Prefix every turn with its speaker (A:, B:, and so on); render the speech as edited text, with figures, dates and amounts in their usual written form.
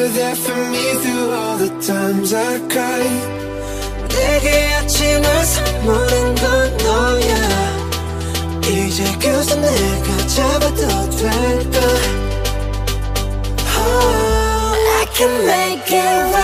A: were there for me through all the times I cried. 내게 아침을 선물한 건 너야. 이제 그저 내가 잡아도 될까? Oh, I can make it right.